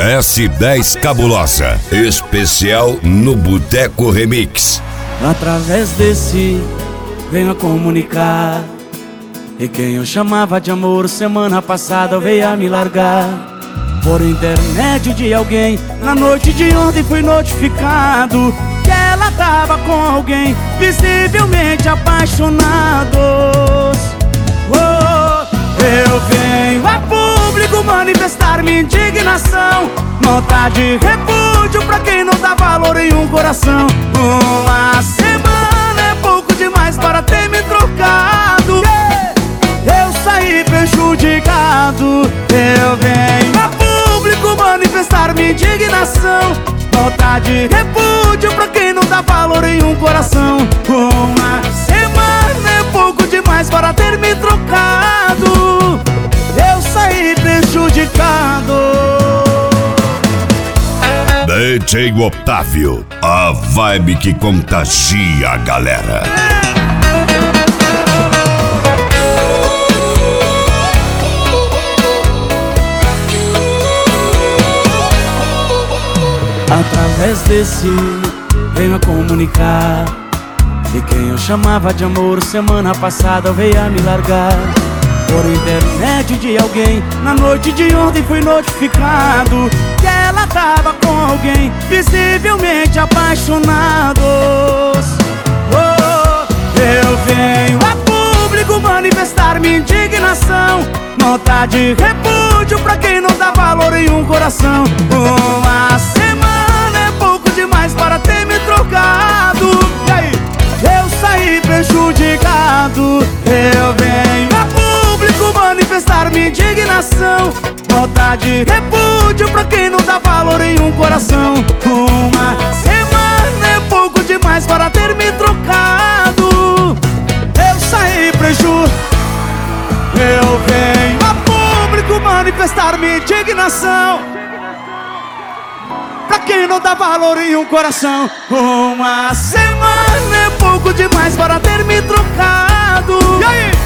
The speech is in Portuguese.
S10 Cabulosa, especial no Boteco Remix. Através desse venho a comunicar, e quem eu chamava de amor semana passada veio a me largar. Por intermédio de alguém, na noite de ontem fui notificado que ela tava com alguém, visivelmente apaixonados. Eu venho a público manifestar minha indignação, nota de repúdio pra quem não dá valor em um coração. Uma semana é pouco demais para ter me trocado, eu saí prejudicado. Eu venho a público manifestar minha indignação, nota de repúdio pra quem não dá valor em um coração. Uma semana é pouco demais para ter me trocado, eu saí prejudicado. DJ Otávio, a vibe que contagia a galera. Através desse venho a comunicar, e quem eu chamava de amor semana passada veio a me largar. Por intermédio de alguém, na noite de ontem fui notificado que ela tava com alguém, visivelmente apaixonados. Eu venho a público manifestar minha indignação, nota de repúdio pra quem não dá valor em um coração. Uma semana é pouco demais para ter me trocado, e aí? Eu saí prejudicado. Eu venho a público manifestar minha indignação, nota de repúdio pra quem não dá valor em um coração. Uma semana é pouco demais para ter me trocado, eu saí prejudicado. Eu venho a público manifestar minha indignação, pra quem não dá valor em um coração. Uma semana é pouco demais para ter me trocado, e aí?